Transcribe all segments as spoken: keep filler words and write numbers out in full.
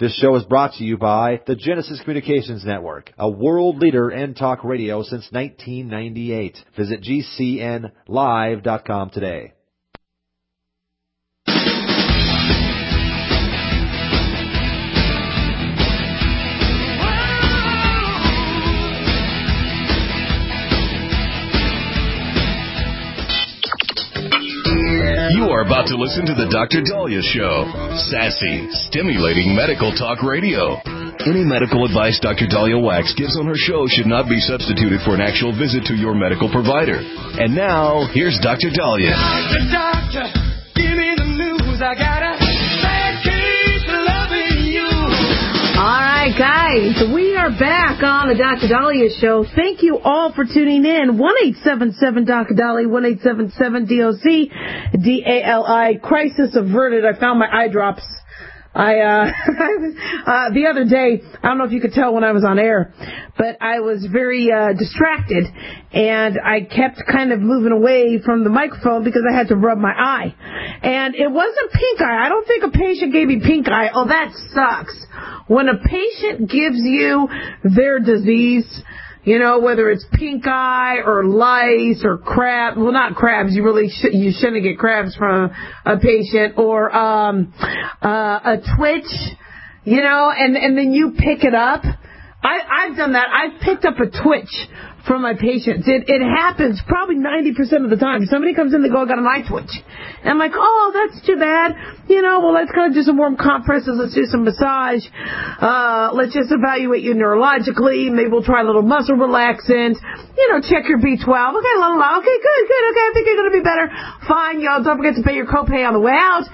This show is brought to you by the Genesis Communications Network, a world leader in talk radio since nineteen ninety-eight. Visit G C N live dot com today. You are about to listen to the Doctor Daliah Show. Sassy, stimulating medical talk radio. Any medical advice Doctor Daliah Wax gives on her show should not be substituted for an actual visit to your medical provider. And now, here's Doctor Daliah. Doctor, doctor, give me the news. I got a bad case of loving you. All right, guys, we are back on the Doctor Daliah Show. Thank you all for tuning in. one eight seven seven Doctor Daliah, one eight seven seven D O C D A L I. Crisis averted. I found my eye drops. I, uh, uh, the other day, I don't know if you could tell when I was on air, but I was very, uh, distracted, and I kept kind of moving away from the microphone because I had to rub my eye. And it wasn't pink eye. I don't think a patient gave me pink eye. Oh, that sucks. When a patient gives you their disease, you know, whether it's pink eye or lice or crab, well, not crabs, you really sh- you shouldn't get crabs from a patient, or um, uh, a twitch, you know, and, and then you pick it up. I, I've done that. I've picked up a twitch from my patients. It, it happens probably ninety percent of the time. Somebody comes in, they go, I got an eye twitch. And I'm like, oh, that's too bad. You know, well, let's kind of do some warm compresses. Let's do some massage. Uh, let's just evaluate you neurologically. Maybe we'll try a little muscle relaxant. You know, check your B twelve. Okay, la, la, la. Okay, good, good. Okay, I think you're going to be better. Fine, y'all. Don't forget to pay your copay on the way out.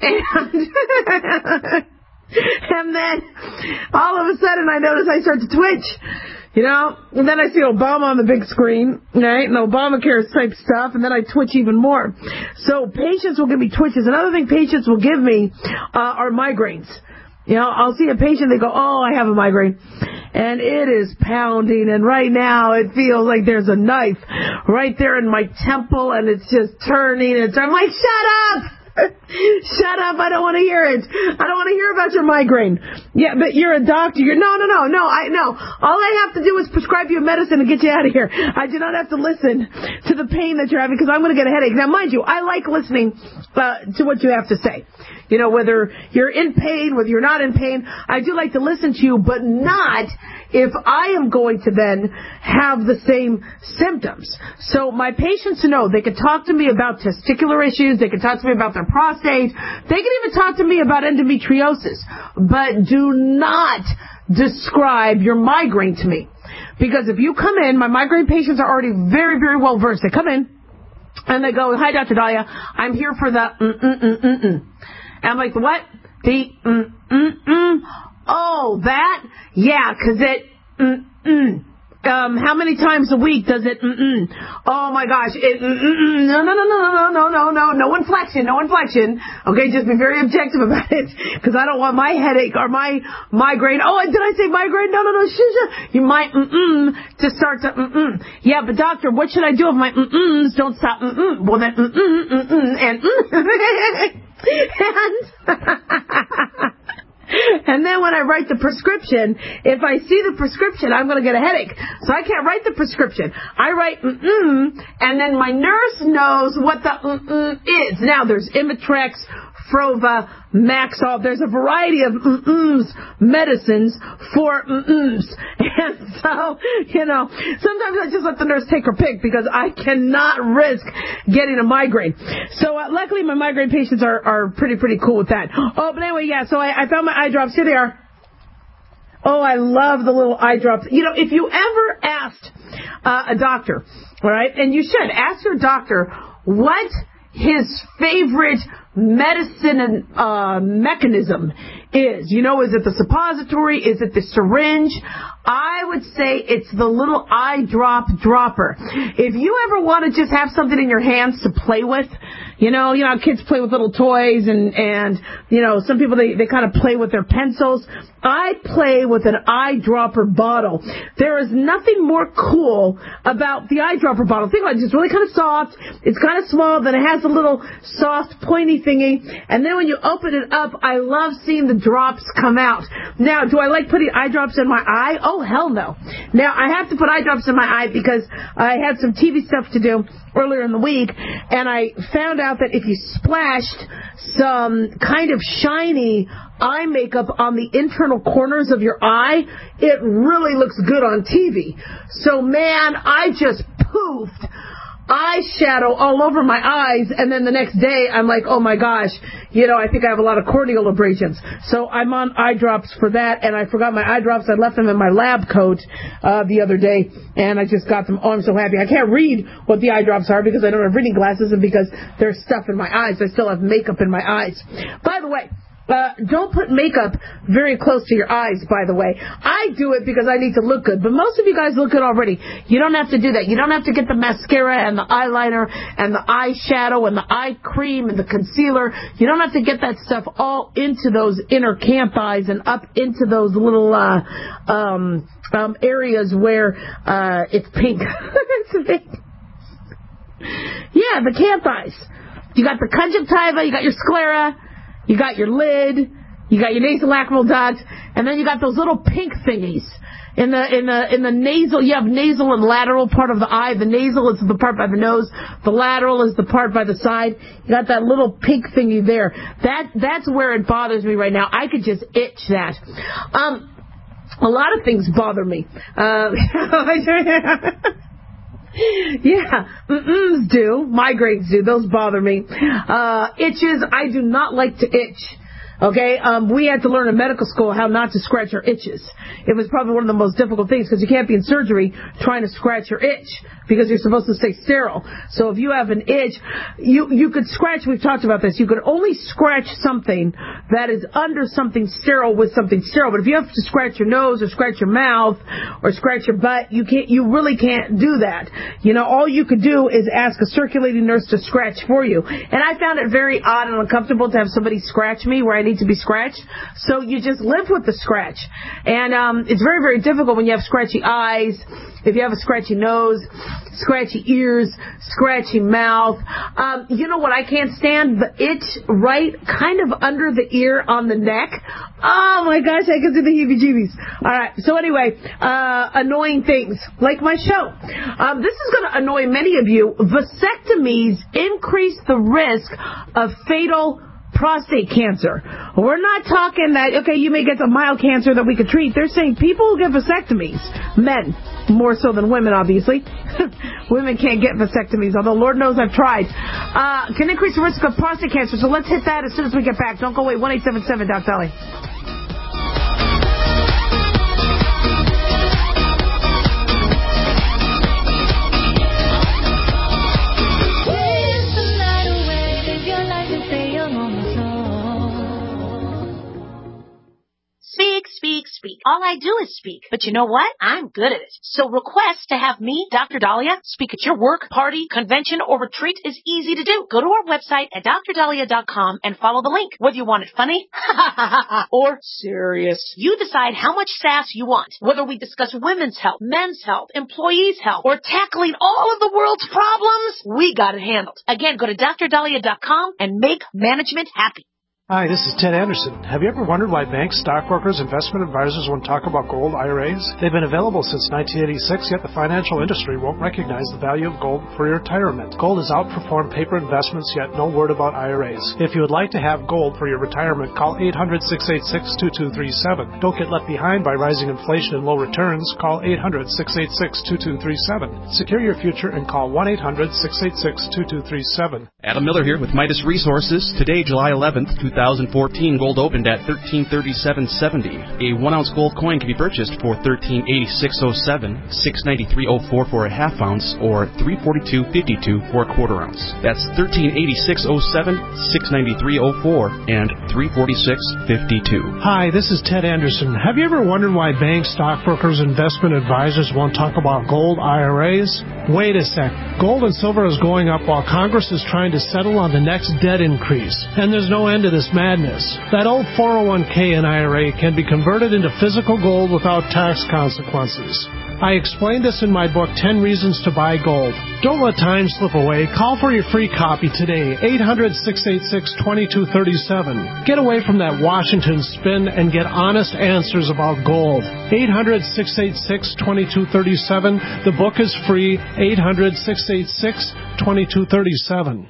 And... And then, all of a sudden, I notice I start to twitch, you know, and then I see Obama on the big screen, right, and Obamacare type stuff, and then I twitch even more. So patients will give me twitches. Another thing patients will give me uh, are migraines. You know, I'll see a patient, they go, oh, I have a migraine, and it is pounding, and right now it feels like there's a knife right there in my temple, and it's just turning, and I'm like, shut up! Shut up, I don't want to hear it. I don't want to hear about your migraine. Yeah, but you're a doctor. You're no, no, no, no, I no. All I have to do is prescribe you a medicine and get you out of here. I do not have to listen to the pain that you're having because I'm going to get a headache. Now, mind you, I like listening uh, to what you have to say. You know, whether you're in pain, whether you're not in pain, I do like to listen to you, but not if I am going to then have the same symptoms. So my patients know they can talk to me about testicular issues, they can talk to me about their prostate, they can even talk to me about endometriosis, but do not describe your migraine to me. Because if you come in, my migraine patients are already very, very well versed. They come in and they go, hi, Doctor Daliah, I'm here for the mm-mm-mm-mm-mm. And I'm like, what? The mm-mm-mm? Oh, that? Yeah, 'cause it mm-mm. Um, how many times a week does it mm-mm? Oh, my gosh. It mm-mm. No, no, no, no, no, no, no, no. No inflection, no inflection. Okay, just be very objective about it, because I don't want my headache or my migraine. Oh, did I say migraine? No, no, no. Shh, shh. You might mm-mm to start to mm-mm. Yeah, but doctor, what should I do if my mm-ums don't stop mm-mm? Well, then mm-mm, mm-mm, and mm. and... And then when I write the prescription, if I see the prescription, I'm going to get a headache. So I can't write the prescription. I write mm-mm, and then my nurse knows what the mm-mm is. Now, there's Imitrex, Frova, Maxol. There's a variety of mm-ums medicines for mm-ums. And so, you know, sometimes I just let the nurse take her pick because I cannot risk getting a migraine. So uh, luckily my migraine patients are, are pretty, pretty cool with that. Oh, but anyway, yeah, so I, I found my eye drops. Here they are. Oh, I love the little eye drops. You know, if you ever asked uh, a doctor, all right, and you should, ask your doctor what his favorite medicine and uh, mechanism is. You know, is it the suppository? Is it the syringe? I would say it's the little eye drop dropper. If you ever want to just have something in your hands to play with, You know, you know, kids play with little toys and, and, you know, some people, they, they kind of play with their pencils. I play with an eyedropper bottle. There is nothing more cool about the eyedropper bottle. Think about it. It's really kind of soft. It's kind of small. Then it has a little soft, pointy thingy. And then when you open it up, I love seeing the drops come out. Now, do I like putting eye drops in my eye? Oh, hell no. Now, I have to put eye drops in my eye because I had some T V stuff to do earlier in the week, and I found out that if you splashed some kind of shiny eye makeup on the internal corners of your eye, it really looks good on T V. So, man, I just poofed eyeshadow all over my eyes, and then the next day I'm like, oh my gosh, you know, I think I have a lot of corneal abrasions. So I'm on eye drops for that, and I forgot my eye drops. I left them in my lab coat uh, the other day, and I just got them. Oh, I'm so happy. I can't read what the eye drops are because I don't have reading glasses and because there's stuff in my eyes. I still have makeup in my eyes. By the way, Uh, don't put makeup very close to your eyes, by the way. I do it because I need to look good, but most of you guys look good already. You don't have to do that. You don't have to get the mascara and the eyeliner and the eyeshadow and the eye cream and the concealer. You don't have to get that stuff all into those inner camp eyes and up into those little uh, um, um, areas where uh, it's pink. It's pink. Yeah, the camp eyes. You got the conjunctiva, you got your sclera, you got your lid, you got your nasolacrimal duct, and then you got those little pink thingies. In the in the in the nasal, you have nasal and lateral part of the eye. The nasal is the part by the nose. The lateral is the part by the side. You got that little pink thingy there. That that's where it bothers me right now. I could just itch that. Um, a lot of things bother me. Uh, Yeah, mm-ms do. Migraines do. Those bother me. Uh, itches, I do not like to itch. Okay, um, we had to learn in medical school how not to scratch our itches. It was probably one of the most difficult things because you can't be in surgery trying to scratch your itch because you're supposed to stay sterile. So if you have an itch, you you could scratch, we've talked about this, you could only scratch something that is under something sterile with something sterile. But if you have to scratch your nose or scratch your mouth or scratch your butt, you can't, you really can't do that. You know, all you could do is ask a circulating nurse to scratch for you. And I found it very odd and uncomfortable to have somebody scratch me where I need to be scratched, so you just live with the scratch. And um, it's very, very difficult when you have scratchy eyes, if you have a scratchy nose, scratchy ears, scratchy mouth. Um, you know what I can't stand? The itch right kind of under the ear on the neck. Oh my gosh, I can see the heebie-jeebies. All right, so anyway, uh, annoying things, like my show. Um, this is going to annoy many of you. Vasectomies increase the risk of fatal prostate cancer. We're not talking that, okay, you may get a mild cancer that we could treat. They're saying people who get vasectomies, men, more so than women, obviously. Women can't get vasectomies, although Lord knows I've tried. Uh, can increase the risk of prostate cancer. So let's hit that as soon as we get back. Don't go away. one eight seven seven Doc Dolly. Speak, speak, speak. All I do is speak. But you know what? I'm good at it. So request to have me, Doctor Dahlia, speak at your work, party, convention, or retreat is easy to do. Go to our website at dr dahlia dot com and follow the link. Whether you want it funny or serious, you decide how much sass you want. Whether we discuss women's health, men's health, employees' health, or tackling all of the world's problems, we got it handled. Again, go to dr dahlia dot com and make management happy. Hi, this is Ted Anderson. Have you ever wondered why banks, stockbrokers, investment advisors won't talk about gold I R As? They've been available since nineteen eighty-six, yet the financial industry won't recognize the value of gold for your retirement. Gold has outperformed paper investments, yet no word about I R As. If you would like to have gold for your retirement, call eight hundred, six eight six, two two three seven. Don't get left behind by rising inflation and low returns. Call eight hundred, six eight six, two two three seven. Secure your future and call one eight hundred, six eight six, two two three seven. Adam Miller here with Midas Resources. Today, July eleventh, two thousand fourteen, gold opened at thirteen thirty-seven seventy. A one ounce gold coin can be purchased for thirteen eighty-six oh seven, six ninety-three oh four for a half ounce, or three forty-two fifty-two for a quarter ounce. That's thirteen eighty-six oh seven, six ninety-three oh four, and three forty-six fifty-two. Hi, this is Ted Anderson. Have you ever wondered why banks, stockbrokers, investment advisors won't talk about gold I R As? Wait a sec. Gold and silver is going up while Congress is trying trying to settle on the next debt increase, and there's no end to this madness. That old four oh one k and I R A can be converted into physical gold without tax consequences. I explained this in my book, ten Reasons to Buy Gold. Don't let time slip away. Call for your free copy today, eight hundred, six eight six, two two three seven. Get away from that Washington spin and get honest answers about gold. eight hundred, six eight six, two two three seven. The book is free, eight hundred, six eight six, two two three seven.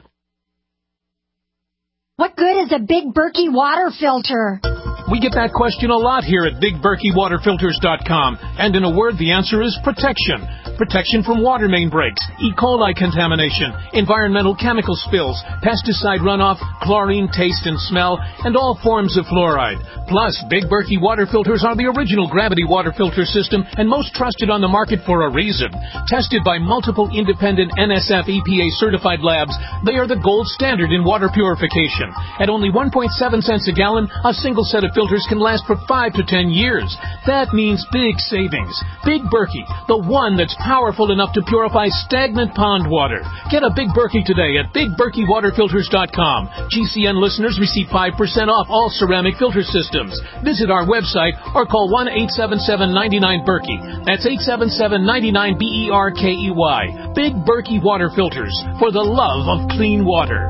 What good is a Big Berkey water filter? We get that question a lot here at Big Berkey Water Filters dot com, and in a word, the answer is protection. Protection from water main breaks, E. coli contamination, environmental chemical spills, pesticide runoff, chlorine taste and smell, and all forms of fluoride. Plus, Big Berkey water filters are the original gravity water filter system and most trusted on the market for a reason. Tested by multiple independent N S F E P A certified labs, they are the gold standard in water purification. At only one point seven cents a gallon, a single set of filters can last for five to ten years. That means big savings. Big Berkey, the one that's powerful enough to purify stagnant pond water. Get a Big Berkey today at Big Berkey Water Filters dot com. G C N listeners receive five percent off all ceramic filter systems. Visit our website or call one eight seven seven, nine nine, Berkey. That's eight seven seven, nine nine, B E R K E Y. Big Berkey Water Filters, for the love of clean water.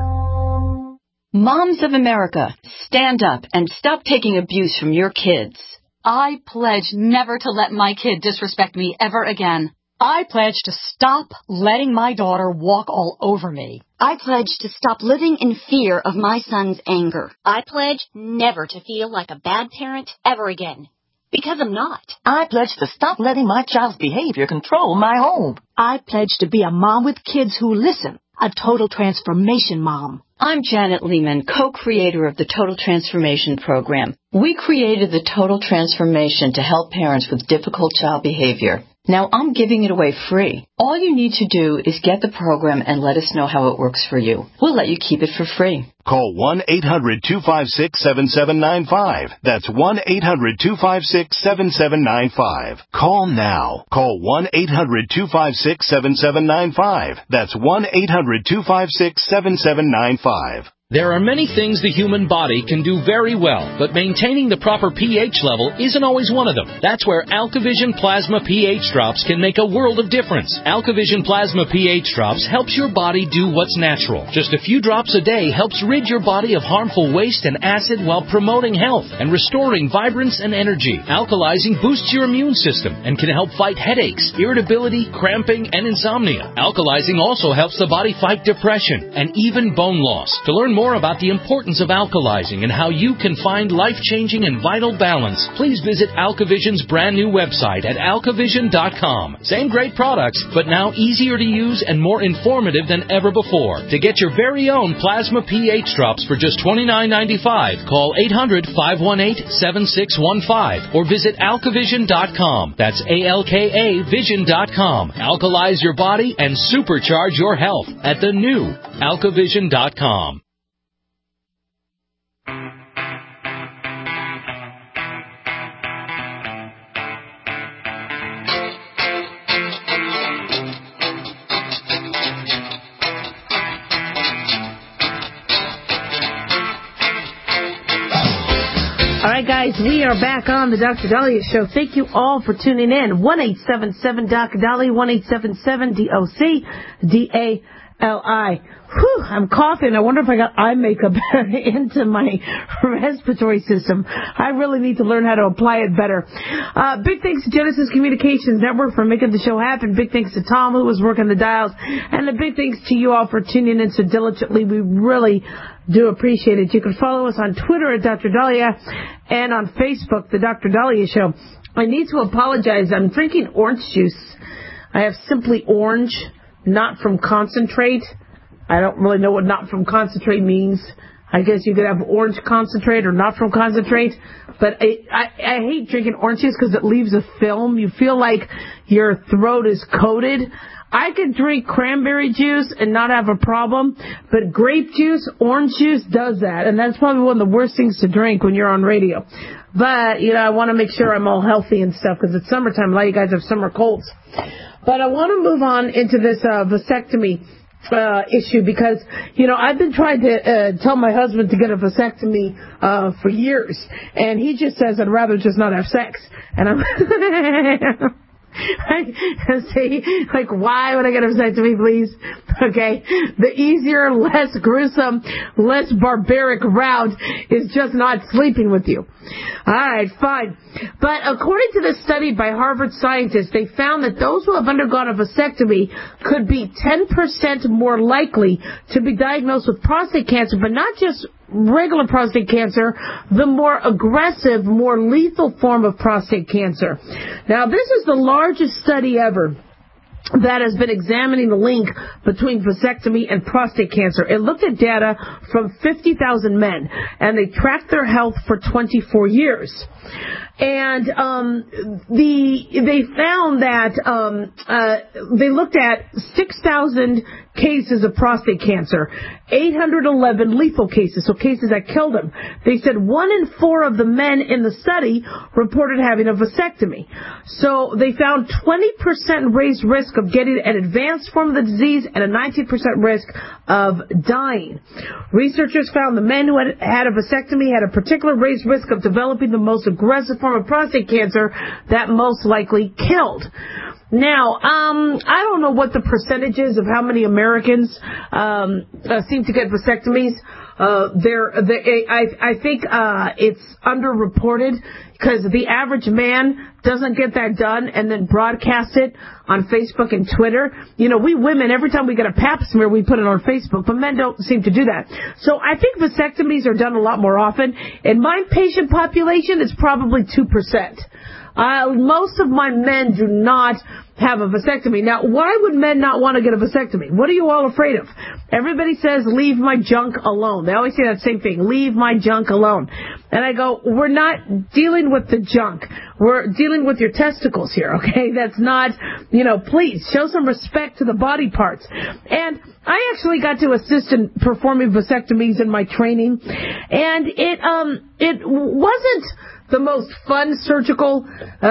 Moms of America, stand up and stop taking abuse from your kids. I pledge never to let my kid disrespect me ever again. I pledge to stop letting my daughter walk all over me. I pledge to stop living in fear of my son's anger. I pledge never to feel like a bad parent ever again. Because I'm not. I pledge to stop letting my child's behavior control my home. I pledge to be a mom with kids who listen. A total transformation mom. I'm Janet Lehman, co-creator of the Total Transformation Program. We created the Total Transformation to help parents with difficult child behavior. Now I'm giving it away free. All you need to do is get the program and let us know how it works for you. We'll let you keep it for free. Call one eight hundred, two five six, seven seven nine five. That's one eight hundred, two five six, seven seven nine five. Call now. Call one eight hundred, two five six, seven seven nine five. That's one eight hundred, two five six, seven seven nine five. There are many things the human body can do very well, but maintaining the proper pH level isn't always one of them. That's where AlkaVision Plasma pH Drops can make a world of difference. AlkaVision Plasma pH Drops helps your body do what's natural. Just a few drops a day helps rid your body of harmful waste and acid while promoting health and restoring vibrance and energy. Alkalizing boosts your immune system and can help fight headaches, irritability, cramping, and insomnia. Alkalizing also helps the body fight depression and even bone loss. To learn more about the importance of alkalizing and how you can find life-changing and vital balance, please visit AlkaVision's brand new website at alkavision dot com. Same great products, but now easier to use and more informative than ever before. To get your very own Plasma pH Drops for just twenty-nine ninety-five, call eight hundred, five one eight, seven six one five or visit alkavision dot com. That's A L K A vision dot com. Alkalize your body and supercharge your health at the new alkavision dot com. All right, guys, we are back on the Doctor Dahlia Show. Thank you all for tuning in. one eight seven seven, D O C, Dahlia, one eight seven seven, D O C, D A L I. Whew, I'm coughing. I wonder if I got eye makeup into my respiratory system. I really need to learn how to apply it better. Uh, big thanks to Genesis Communications Network for making the show happen. Big thanks to Tom, who was working the dials. And a big thanks to you all for tuning in so diligently. We really do appreciate it. You can follow us on Twitter at Doctor Dahlia and on Facebook, The Doctor Dahlia Show. I need to apologize. I'm drinking orange juice. I have Simply Orange, not from concentrate. I don't really know what not from concentrate means. I guess you could have orange concentrate or not from concentrate. But I, I, I hate drinking orange juice because it leaves a film. You feel like your throat is coated. I could drink cranberry juice and not have a problem, but grape juice, orange juice does that, and that's probably one of the worst things to drink when you're on radio. But, you know, I want to make sure I'm all healthy and stuff because it's summertime. A lot of you guys have summer colds. But I want to move on into this uh, vasectomy uh, issue because, you know, I've been trying to uh, tell my husband to get a vasectomy uh, for years, and he just says I'd rather just not have sex. And I'm I say, like, why would I get a vasectomy, please? Okay, the easier, less gruesome, less barbaric route is just not sleeping with you. All right, fine. But according to this study by Harvard scientists, they found that those who have undergone a vasectomy could be ten percent more likely to be diagnosed with prostate cancer, but not just regular prostate cancer, the more aggressive, more lethal form of prostate cancer. Now, this is the largest study ever that has been examining the link between vasectomy and prostate cancer. It looked at data from fifty thousand men, and they tracked their health for twenty-four years. And um, the they found that um, uh, they looked at six thousand cases of prostate cancer, eight hundred eleven lethal cases, so cases that killed them. They said one in four of the men in the study reported having a vasectomy. So they found twenty percent raised risk of getting an advanced form of the disease and a nineteen percent risk of dying. Researchers found the men who had had a vasectomy had a particular raised risk of developing the most aggressive form of prostate cancer that most likely killed. Now, um, I don't know what the percentage is of how many Americans um, uh, seem to get vasectomies. Uh, they're, they, I, I think uh, it's underreported because the average man doesn't get that done and then broadcast it on Facebook and Twitter. You know, we women, every time we get a pap smear, we put it on Facebook, but men don't seem to do that. So I think vasectomies are done a lot more often. In my patient population, it's probably two percent. Uh, most of my men do not have a vasectomy. Now, why would men not want to get a vasectomy? What are you all afraid of? Everybody says, leave my junk alone. They always say that same thing, leave my junk alone. And I go, we're not dealing with the junk. We're dealing with your testicles here, okay? That's not, you know, please, show some respect to the body parts. And I actually got to assist in performing vasectomies in my training. And it, um, it wasn't the most fun surgical uh,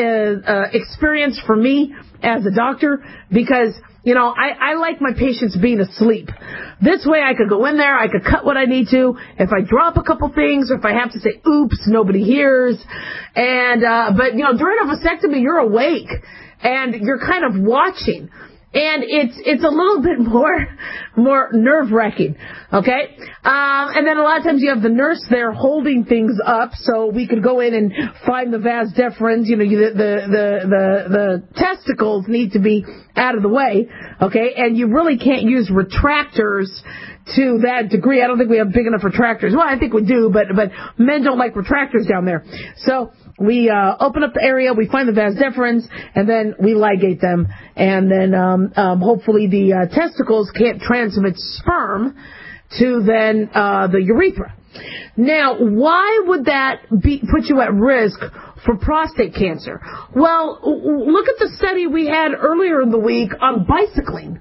uh, experience for me as a doctor because, you know, I, I like my patients being asleep. This way I could go in there, I could cut what I need to. If I drop a couple things or if I have to say, oops, nobody hears. And, uh, but, you know, during a vasectomy, you're awake and you're kind of watching. And it's it's a little bit more more nerve-wracking, okay? Um, and then a lot of times you have the nurse there holding things up, so we could go in and find the vas deferens. You know, the the the the, the testicles need to be out of the way, okay? And you really can't use retractors to that degree. I don't think we have big enough retractors. Well, I think we do, but but men don't like retractors down there. So we uh, open up the area, we find the vas deferens, and then we ligate them, and then um, um, hopefully the uh, testicles can't transmit sperm to then uh, the urethra. Now, why would that be, put you at risk for prostate cancer? Well, look at the study we had earlier in the week on bicycling,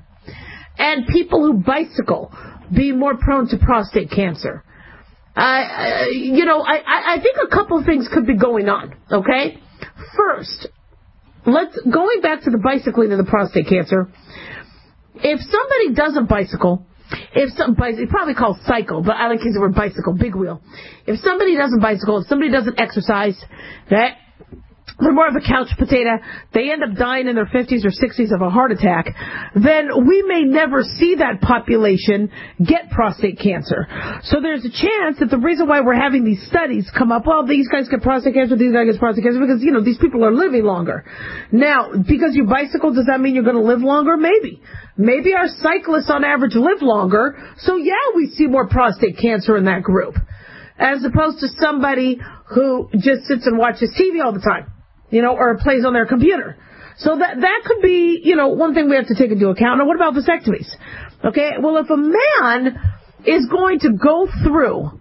and people who bicycle be more prone to prostate cancer. Uh, you know, I, I think a couple of things could be going on, okay? First, let's, going back to the bicycling and the prostate cancer, if somebody doesn't bicycle, if some, it's probably called cycle, but I like using the word bicycle, big wheel. If somebody doesn't bicycle, if somebody doesn't exercise, that they're more of a couch potato, they end up dying in their fifties or sixties of a heart attack, then we may never see that population get prostate cancer. So there's a chance that the reason why we're having these studies come up, well, these guys get prostate cancer, these guys get prostate cancer, because, you know, these people are living longer. Now, because you bicycle, does that mean you're going to live longer? Maybe. Maybe our cyclists on average live longer, so yeah, we see more prostate cancer in that group, as opposed to somebody who just sits and watches T V all the time. You know, or plays on their computer. So that that could be, you know, one thing we have to take into account. Now, what about vasectomies? Okay, well, if a man is going to go through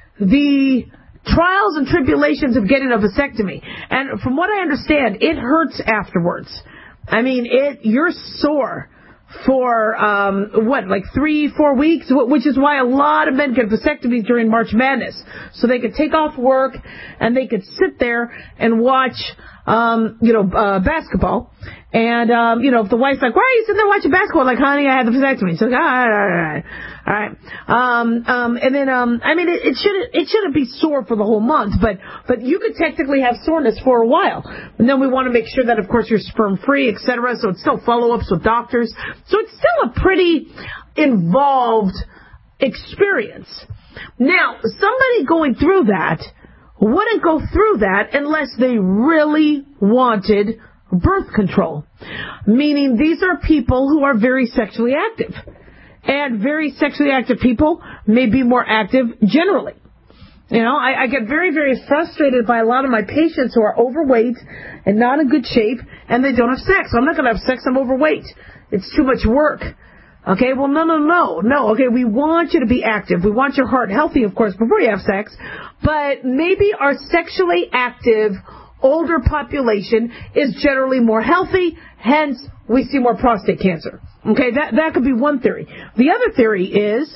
the trials and tribulations of getting a vasectomy, and from what I understand, it hurts afterwards. I mean, it you're sore for, um, what, like three, four weeks, which is why a lot of men get vasectomies during March Madness. So they could take off work and they could sit there and watch um, you know, uh, basketball. And, um, you know, if the wife's like, why are you sitting there watching basketball? Like, honey, I had the vasectomy. She's like, all right, all right, all right. Um, um, and then, um, I mean, it, it shouldn't, it shouldn't be sore for the whole month, but, but you could technically have soreness for a while. And then we want to make sure that, of course, you're sperm free, et cetera. So it's still follow-ups with doctors. So it's still a pretty involved experience. Now, somebody going through that wouldn't go through that unless they really wanted birth control. Meaning these are people who are very sexually active. And very sexually active people may be more active generally. You know, I, I get very, very frustrated by a lot of my patients who are overweight and not in good shape, and they don't have sex. I'm not going to have sex, I'm overweight. It's too much work. Okay, well, no, no, no, no. Okay, we want you to be active. We want your heart healthy, of course, before you have sex. But maybe our sexually active older population is generally more healthy, hence we see more prostate cancer. Okay, that that could be one theory. The other theory is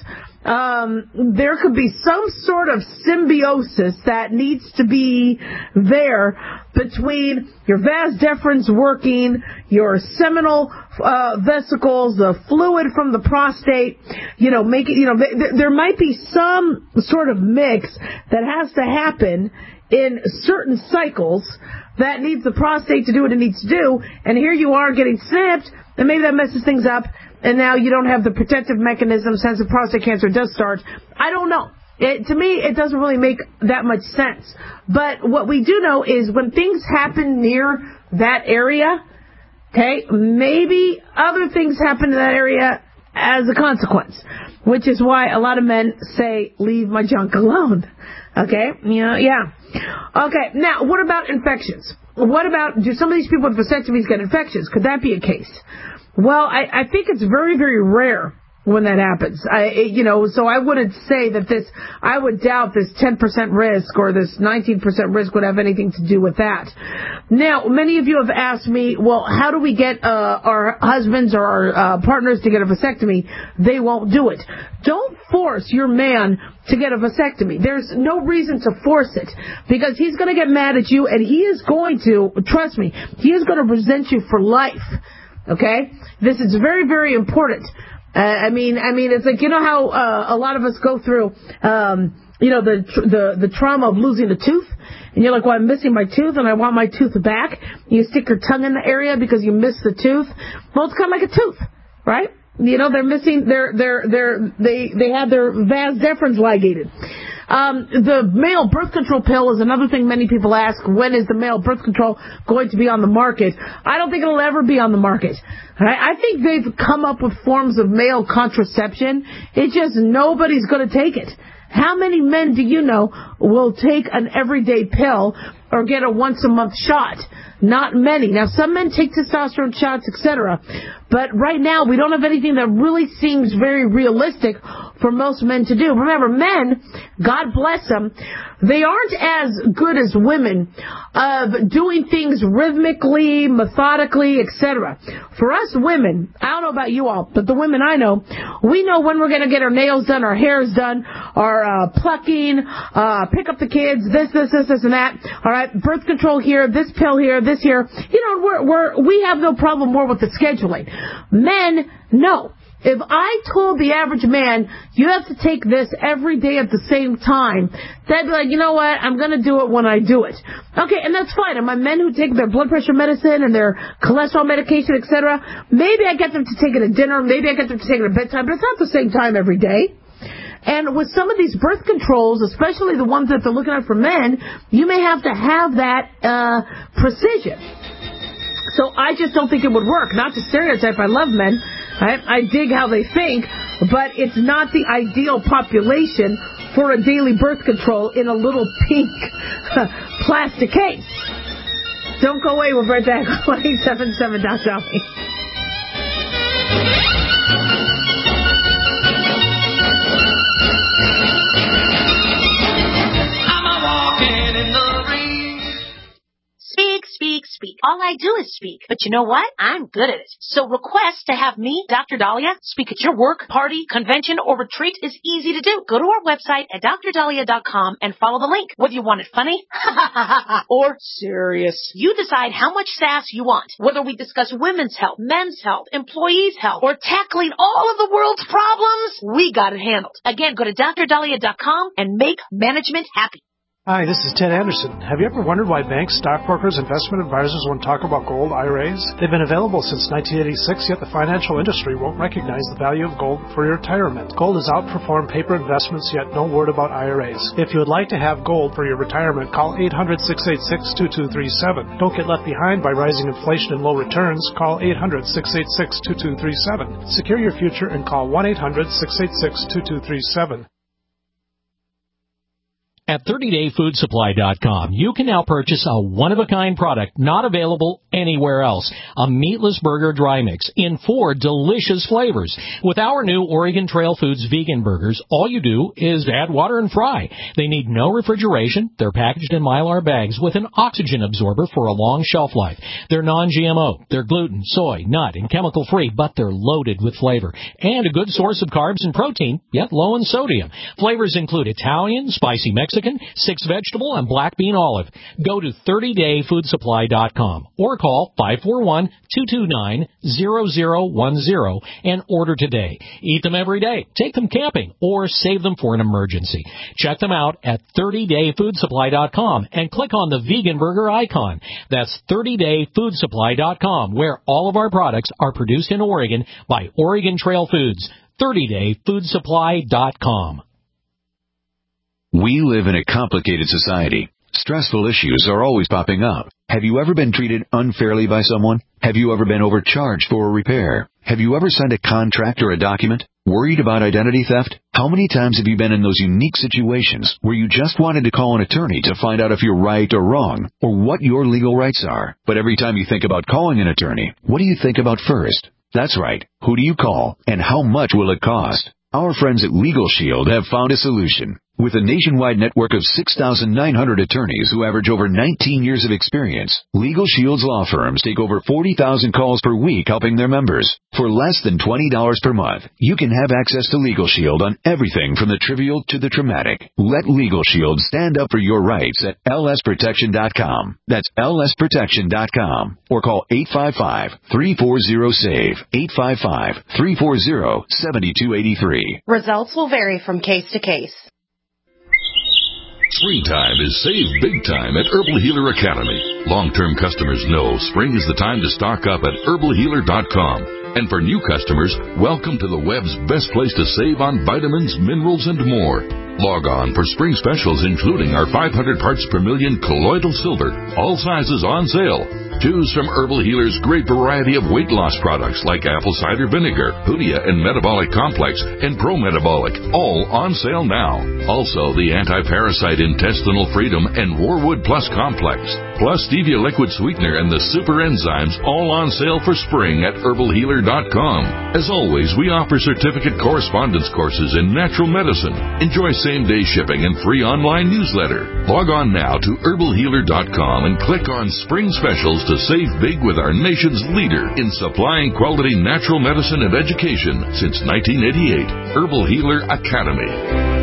um, there could be some sort of symbiosis that needs to be there between your vas deferens working, your seminal uh, vesicles, the fluid from the prostate. You know, make it. You know, th- there might be some sort of mix that has to happen in certain cycles that needs the prostate to do what it needs to do, and here you are getting snipped, and maybe that messes things up, and now you don't have the protective mechanism since the prostate cancer does start. I don't know. It, to me, it doesn't really make that much sense. But what we do know is when things happen near that area, okay, maybe other things happen in that area as a consequence, which is why a lot of men say, leave my junk alone. Okay, yeah, yeah. Okay, now, what about infections? What about, do some of these people with vasectomies get infections? Could that be a case? Well, I, I think it's very, very rare when that happens. I, you know, so I wouldn't say that this, I would doubt this ten percent risk or this nineteen percent risk would have anything to do with that. Now, many of you have asked me, well, how do we get uh, our husbands or our uh, partners to get a vasectomy? They won't do it. Don't force your man to get a vasectomy. There's no reason to force it because he's going to get mad at you and he is going to, trust me, he is going to resent you for life. Okay? This is very, very important. Uh, I mean, I mean, it's like, you know how uh, a lot of us go through, um, you know, the, tr- the the trauma of losing a tooth, and you're like, well, I'm missing my tooth, and I want my tooth back. You stick your tongue in the area because you missed the tooth. Well, it's kind of like a tooth, right? You know, they're missing, they're, they're, they're, they, they have their vas deferens ligated. Um, the male birth control pill is another thing many people ask. When is the male birth control going to be on the market? I don't think it'll ever be on the market. I, I think they've come up with forms of male contraception. It's just nobody's going to take it. How many men do you know will take an everyday pill or get a once-a-month shot? Not many. Now, some men take testosterone shots, et cetera. But right now, we don't have anything that really seems very realistic for most men to do. Remember, men, God bless them, they aren't as good as women of doing things rhythmically, methodically, et cetera. For us women, I don't know about you all, but the women I know, we know when we're going to get our nails done, our hair's done, our uh, plucking, uh, pick up the kids, this, this, this, this, and that. All right, birth control here, this pill here, this here. You know, we're, we're, we have no problem more with the scheduling. Men, no. If I told the average man, you have to take this every day at the same time, they'd be like, you know what, I'm going to do it when I do it. Okay, and that's fine. And my men who take their blood pressure medicine and their cholesterol medication, et cetera, maybe I get them to take it at dinner, maybe I get them to take it at bedtime, but it's not the same time every day. And with some of these birth controls, especially the ones that they're looking at for men, you may have to have that uh, precision. So I just don't think it would work. Not to stereotype, I love men. I, I dig how they think, but it's not the ideal population for a daily birth control in a little pink plastic case. Don't go away. We'll be right back on eight seven seven Doctor Ali. Speak, speak, speak. speak. All I do is speak. But you know what? I'm good at it. So request to have me, Doctor Dahlia, speak at your work, party, convention, or retreat is easy to do. Go to our website at dr dahlia dot com and follow the link. Whether you want it funny or serious, you decide how much sass you want. Whether we discuss women's health, men's health, employees' health, or tackling all of the world's problems, we got it handled. Again, go to dr dahlia dot com and make management happy. Hi, this is Ted Anderson. Have you ever wondered why banks, stockbrokers, investment advisors won't talk about gold I R As? They've been available since nineteen eighty-six, yet the financial industry won't recognize the value of gold for your retirement. Gold has outperformed paper investments, yet no word about I R As. If you would like to have gold for your retirement, call eight hundred, six eight six, two two three seven. Don't get left behind by rising inflation and low returns. Call eight hundred, six eight six, two two three seven. Secure your future and call one eight hundred, six eight six, two two three seven. At thirty day food supply dot com, you can now purchase a one-of-a-kind product not available anywhere else. A meatless burger dry mix in four delicious flavors. With our new Oregon Trail Foods vegan burgers, all you do is add water and fry. They need no refrigeration. They're packaged in Mylar bags with an oxygen absorber for a long shelf life. They're non G M O. They're gluten, soy, nut, and chemical-free, but they're loaded with flavor. And a good source of carbs and protein, yet low in sodium. Flavors include Italian, spicy Mexican, Mexican, six vegetable, and black bean olive. Go to thirty day food supply dot com or call five four one, two two nine, zero zero one zero and order today. Eat them every day, take them camping, or save them for an emergency. Check them out at thirty day food supply dot com and click on the vegan burger icon. That's thirty day food supply dot com, where all of our products are produced in Oregon by Oregon Trail Foods. thirty day food supply dot com. We live in a complicated society. Stressful issues are always popping up. Have you ever been treated unfairly by someone? Have you ever been overcharged for a repair? Have you ever signed a contract or a document? Worried about identity theft? How many times have you been in those unique situations where you just wanted to call an attorney to find out if you're right or wrong, or what your legal rights are? But every time you think about calling an attorney, what do you think about first? That's right. Who do you call, and how much will it cost? Our friends at Legal Shield have found a solution. With a nationwide network of six thousand nine hundred attorneys who average over nineteen years of experience, Legal Shield's law firms take over forty thousand calls per week helping their members. For less than twenty dollars per month, you can have access to Legal Shield on everything from the trivial to the traumatic. Let Legal Shield stand up for your rights at L S protection dot com. That's L S protection dot com. Or call eight five five, three four zero, SAVE, eight five five, three four zero, seven two eight three. Results will vary from case to case. Springtime is save big time at Herbal Healer Academy. Long-term customers know spring is the time to stock up at herbal healer dot com. And for new customers, welcome to the web's best place to save on vitamins, minerals, and more. Log on for spring specials including our five hundred parts per million colloidal silver, all sizes on sale. Choose from Herbal Healer's great variety of weight loss products like apple cider vinegar, Hoodia and Metabolic Complex, and Pro Metabolic, all on sale now. Also, the Anti-Parasite Intestinal Freedom and Warwood Plus Complex, plus Stevia Liquid Sweetener and the Super Enzymes, all on sale for spring at herbal healer dot com. As always, we offer certificate correspondence courses in natural medicine. Enjoy same-day shipping and free online newsletter. Log on now to herbal healer dot com and click on Spring Specials to save big with our nation's leader in supplying quality natural medicine and education since nineteen eighty-eight. Herbal Healer Academy.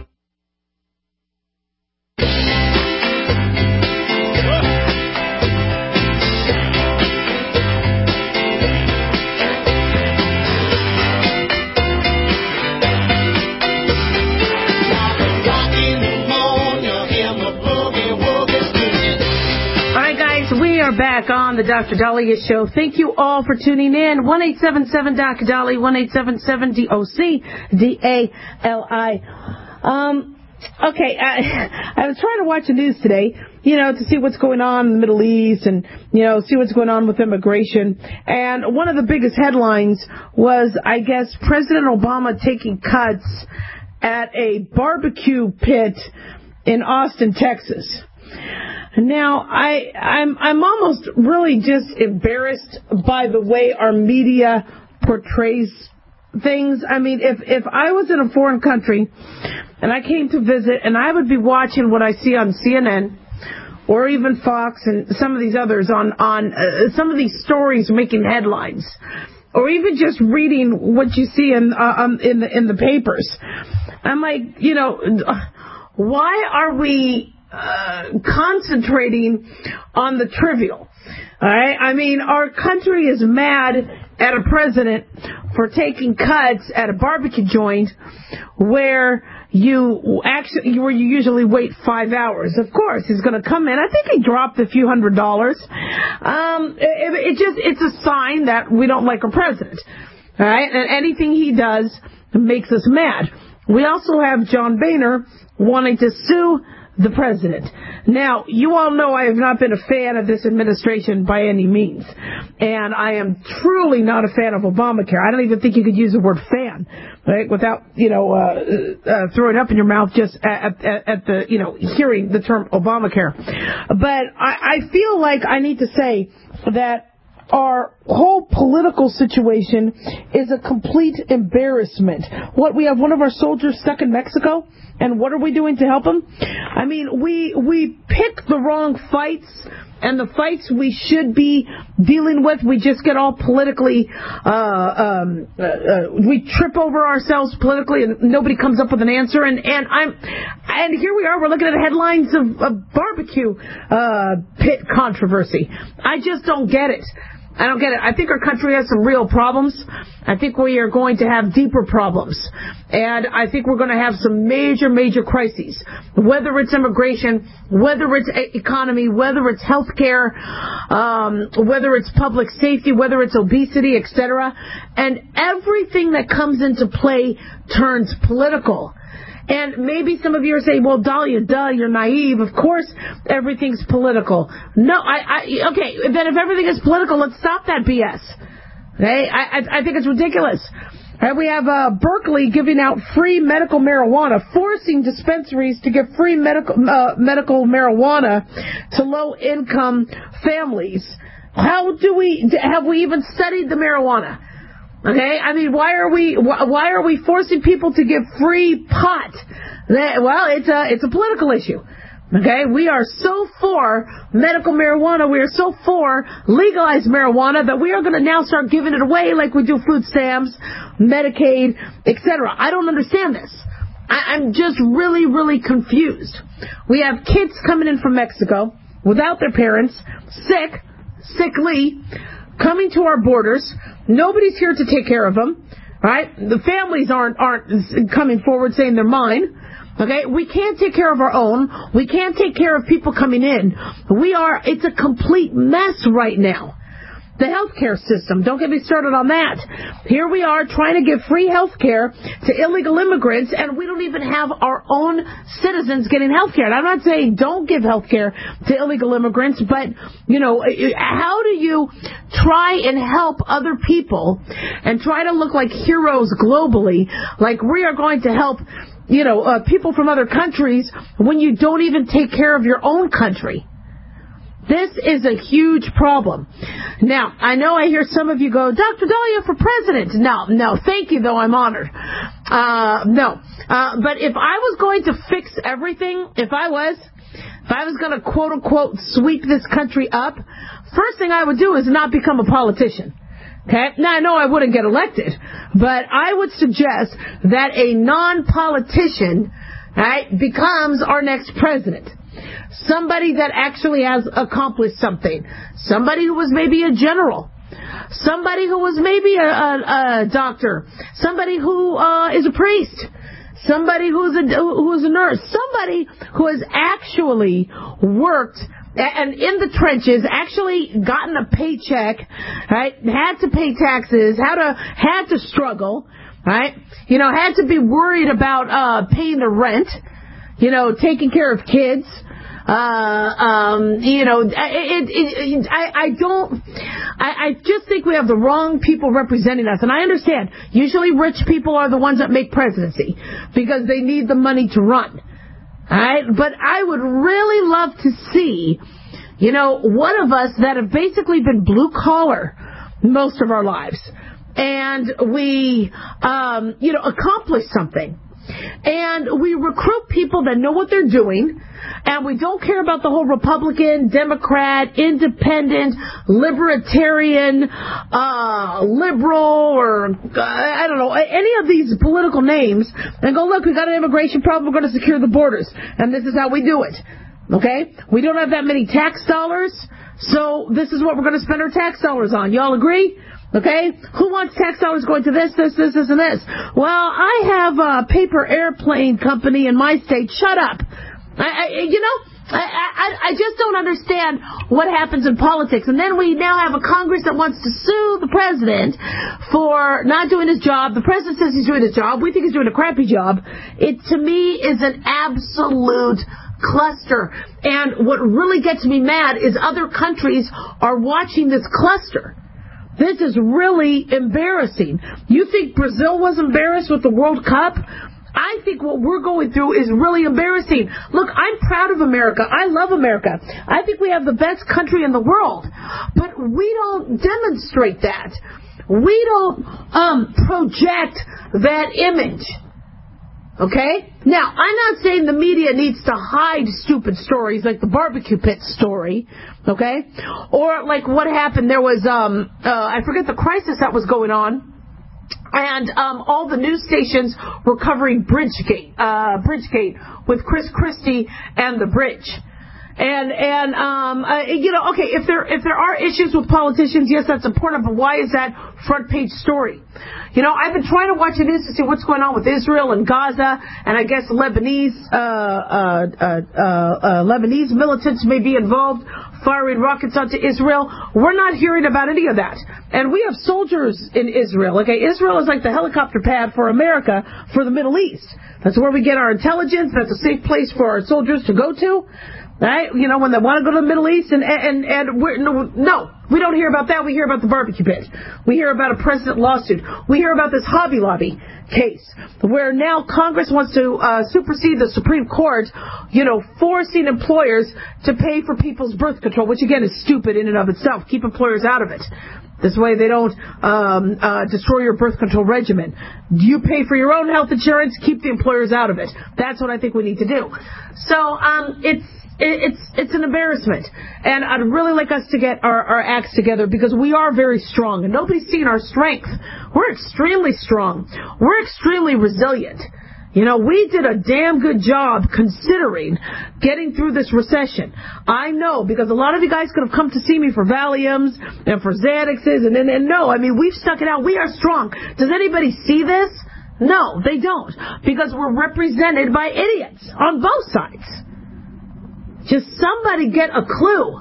Back on the Doctor Dahlia Show. Thank you all for tuning in. one eight seven seven D O C Dahlia, one eight seven seven D O C D A L I. Um, okay, I, I was trying to watch the news today, you know, to see what's going on in the Middle East and, you know, see what's going on with immigration. And one of the biggest headlines was, I guess, President Obama taking cuts at a barbecue pit in Austin, Texas. Now, I, I'm, I'm almost really just embarrassed by the way our media portrays things. I mean, if, if I was in a foreign country and I came to visit and I would be watching what I see on C N N or even Fox and some of these others on, on uh, some of these stories making headlines, or even just reading what you see in, uh, um, in the, in the papers. I'm like, you know, why are we uh, concentrating on the trivial? All right? I mean, our country is mad at a president for taking cuts at a barbecue joint where you actually, where you usually wait five hours. Of course, he's going to come in. I think he dropped a few hundred dollars. Um, it, it just, it's a sign that we don't like our president. All right? And anything he does makes us mad. We also have John Boehner wanting to sue the president. Now, you all know I have not been a fan of this administration by any means. And I am truly not a fan of Obamacare. I don't even think you could use the word fan, right, without, you know, uh, uh, throwing up in your mouth just at, at, at the, you know, hearing the term Obamacare. But I, I feel like I need to say that our whole political situation is a complete embarrassment. What, we have one of our soldiers stuck in Mexico, and what are we doing to help him? I mean, we we pick the wrong fights, and the fights we should be dealing with, we just get all politically, uh, um, uh, uh, we trip over ourselves politically, and nobody comes up with an answer. And, and I'm, and here we are, we're looking at headlines of, of barbecue uh, pit controversy. I just don't get it. I don't get it. I think our country has some real problems. I think we are going to have deeper problems. And I think we're going to have some major, major crises. Whether it's immigration, whether it's economy, whether it's health care, um, whether it's public safety, whether it's obesity, et cetera. And everything that comes into play turns political. And maybe some of you are saying, well, Dahlia, duh, you're naive. Of course, everything's political. No, I, I, okay, then if everything is political, let's stop that B S. Okay? I, I, I think it's ridiculous. Right, we have uh, Berkeley giving out free medical marijuana, forcing dispensaries to give free medical uh, medical marijuana to low-income families. How do we, have we even studied the marijuana? Okay, I mean, why are we why are we forcing people to give free pot? Well, it's a it's a political issue. Okay, we are so for medical marijuana, we are so for legalized marijuana that we are going to now start giving it away like we do food stamps, Medicaid, et cetera. I don't understand this. I, I'm just really, really confused. We have kids coming in from Mexico without their parents, sick, sickly, coming to our borders. Nobody's here to take care of them, right? The families aren't aren't coming forward saying they're mine. Okay, we can't take care of our own. We can't take care of people coming in. We are. It's a complete mess right now. The healthcare system, don't get me started on that. Here we are trying to give free healthcare to illegal immigrants, and we don't even have our own citizens getting healthcare. And I'm not saying don't give healthcare to illegal immigrants, but, you know, how do you try and help other people and try to look like heroes globally, like we are going to help, you know, uh, people from other countries when you don't even take care of your own country? This is a huge problem. Now, I know I hear some of you go, Doctor Dahlia for president. No, no, thank you, though, I'm honored. Uh, no. Uh, but if I was going to fix everything, if I was, if I was going to, quote, unquote, sweep this country up, first thing I would do is not become a politician. Okay? Now, I know I wouldn't get elected, but I would suggest that a non-politician, right, becomes our next president. Somebody that actually has accomplished something. Somebody who was maybe a general. Somebody who was maybe a, a, a doctor. Somebody who uh, is a priest. Somebody who's a, who's a nurse. Somebody who has actually worked and in the trenches, actually gotten a paycheck, right? Had to pay taxes, had to had to struggle, right? You know, had to be worried about uh, paying the rent. You know, taking care of kids. Uh, um, you know, it, it, it, I, I don't, I, I just think we have the wrong people representing us. And I understand, usually rich people are the ones that make presidency because they need the money to run. Alright? But I would really love to see, you know, one of us that have basically been blue collar most of our lives. And we, um, you know, accomplished something. and we recruit people that know what they're doing, and we don't care about the whole Republican, Democrat, Independent, Libertarian, uh, liberal, or uh, I don't know, any of these political names, and go, look, we got an immigration problem, we're going to secure the borders, and this is how we do it. Okay? We don't have that many tax dollars, so this is what we're going to spend our tax dollars on. Y'all agree? Okay? Who wants tax dollars going to this, this, this, this, and this? Well, I have a paper airplane company in my state. Shut up. I, I, you know, I, I, I just don't understand what happens in politics. And then we now have a Congress that wants to sue the president for not doing his job. The president says he's doing his job. We think he's doing a crappy job. It, to me, is an absolute cluster. And what really gets me mad is other countries are watching this cluster. This is really embarrassing. You think Brazil was embarrassed with the World Cup? I think what we're going through is really embarrassing. Look, I'm proud of America. I love America. I think we have the best country in the world. But we don't demonstrate that. We don't um, project that image. Okay? Now, I'm not saying the media needs to hide stupid stories like the barbecue pit story, okay? Or like what happened, there was, um, uh, I forget the crisis that was going on, and um, all the news stations were covering Bridgegate, uh, Bridgegate with Chris Christie and the bridge. And, and um, uh, you know, okay, if there if there are issues with politicians, yes, that's important, but why is that front page story? You know, I've been trying to watch the news to see what's going on with Israel and Gaza, and I guess Lebanese uh, uh, uh, uh, uh, Lebanese militants may be involved firing rockets onto Israel. We're not hearing about any of that. And we have soldiers in Israel. Okay, Israel is like the helicopter pad for America for the Middle East. That's where we get our intelligence. That's a safe place for our soldiers to go to. Right? You know, when they want to go to the Middle East, and and and we're, no, no, we don't hear about that. We hear about the barbecue pit. We hear about a president lawsuit. We hear about this Hobby Lobby case, where now Congress wants to uh, supersede the Supreme Court, you know, forcing employers to pay for people's birth control, which again is stupid in and of itself. Keep employers out of it. This way they don't um, uh, destroy your birth control regimen. You pay for your own health insurance, keep the employers out of it. That's what I think we need to do. So um, it's It's it's an embarrassment, and I'd really like us to get our, our acts together, because we are very strong, and nobody's seen our strength. We're extremely strong. We're extremely resilient. You know, we did a damn good job considering getting through this recession. I know, because a lot of you guys could have come to see me for Valiums and for Xanaxes, and, and, and no, I mean, we've stuck it out. We are strong. Does anybody see this? No, they don't, because we're represented by idiots on both sides. Just somebody get a clue.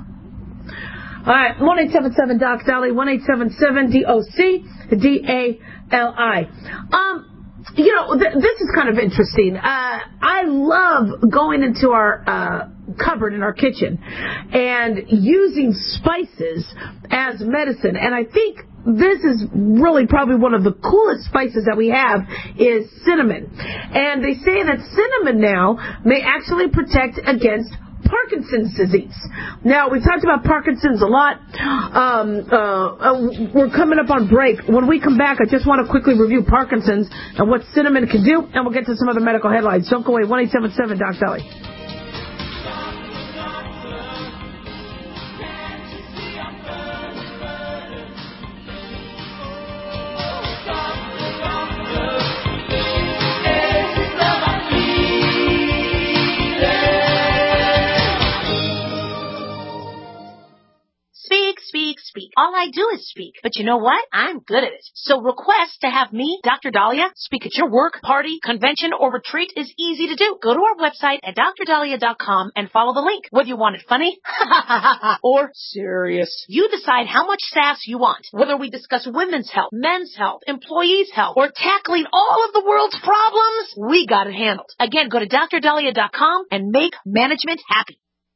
All right, one eight seven seven D O C Dolly, one eight seven seven D O C D A L I. Um, you know, th- this is kind of interesting. Uh, I love going into our uh, cupboard in our kitchen and using spices as medicine. And I think this is really probably one of the coolest spices that we have is cinnamon. And they say that cinnamon now may actually protect against Parkinson's disease. Now, we talked about Parkinson's a lot. Um, uh, uh, we're coming up on break. When we come back, I just want to quickly review Parkinson's and what cinnamon can do, and we'll get to some other medical headlines. Don't go away. one eight seven seven D O C Dolly. Speak, speak. All I do is speak. But you know what? I'm good at it. So request to have me, Doctor Dahlia, speak at your work, party, convention, or retreat is easy to do. Go to our website at dr dahlia dot com and follow the link. Whether you want it funny or serious, you decide how much sass you want. Whether we discuss women's health, men's health, employees' health, or tackling all of the world's problems, we got it handled. Again, go to dr dahlia dot com and make management happy.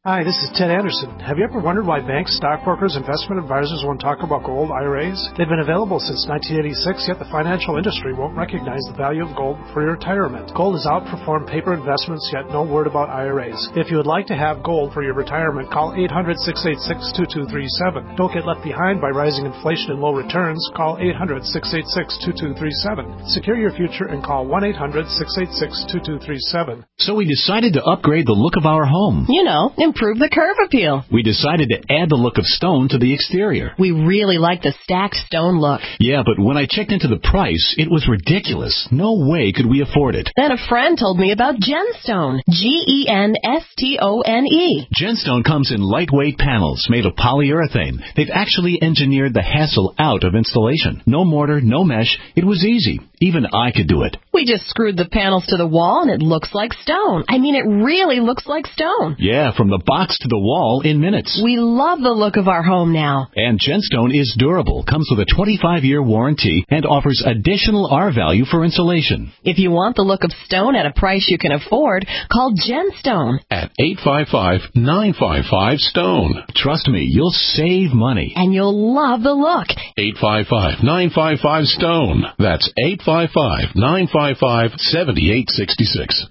Hi, this is Ted Anderson. Have you ever wondered why banks, stockbrokers, investment advisors won't talk about gold I R As? They've been available since nineteen eighty-six, yet the financial industry won't recognize the value of gold for your retirement. Gold has outperformed paper investments, yet no word about I R As. If you would like to have gold for your retirement, call eight hundred, six eight six, two two three seven. Don't get left behind by rising inflation and low returns. Call eight hundred, six eight six, two two three seven. Secure your future and call one eight hundred, six eight six, two two three seven. So we decided to upgrade the look of our home. You know, improve the curve appeal. We decided to add the look of stone to the exterior. We really like the stacked stone look. Yeah, but when I checked into the price, it was ridiculous. No way could we afford it. Then a friend told me about Genstone. G E N S T O N E. Genstone comes in lightweight panels made of polyurethane. They've actually engineered the hassle out of installation. No mortar, no mesh. It was easy. Even I could do it. We just screwed the panels to the wall and it looks like stone. I mean, it really looks like stone. Yeah, from the box to the wall in minutes. We love the look of our home now. And Genstone is durable, comes with a twenty-five year warranty, and offers additional R value for insulation. If you want the look of stone at a price you can afford, call Genstone at eight five five, nine five five, STONE. Trust me, you'll save money. And you'll love the look. eight five five, nine five five, STONE. That's eight five five, nine five five, seven eight six six.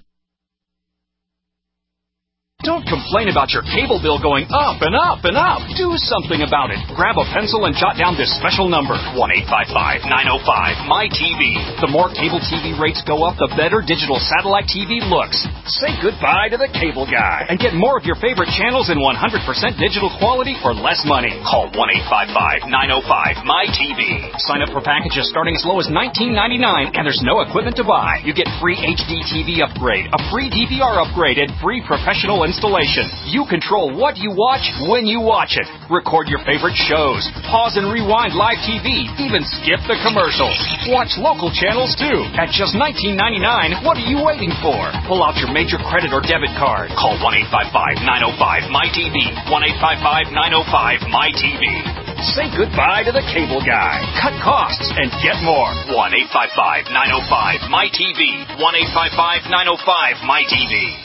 Don't complain about your cable bill going up and up and up. Do something about it. Grab a pencil and jot down this special number, one eight five five, nine oh five, M Y T V. The more cable T V rates go up, the better digital satellite T V looks. Say goodbye to the cable guy and get more of your favorite channels in one hundred percent digital quality for less money. Call one eight five five, nine oh five, M Y T V. Sign up for packages starting as low as nineteen ninety-nine, and there's no equipment to buy. You get free H D T V upgrade, a free D V R upgrade, and free professional installation. You control what you watch when you watch it. Record your favorite shows. Pause and rewind live T V. Even skip the commercials. Watch local channels too. At just nineteen ninety-nine, what are you waiting for? Pull out your major credit or debit card. Call one eight five five, nine oh five, M Y T V. one eight five five, nine oh five, M Y T V. Say goodbye to the cable guy. Cut costs and get more. one eight five five, nine oh five, M Y T V. one eight five five, nine oh five, M Y T V.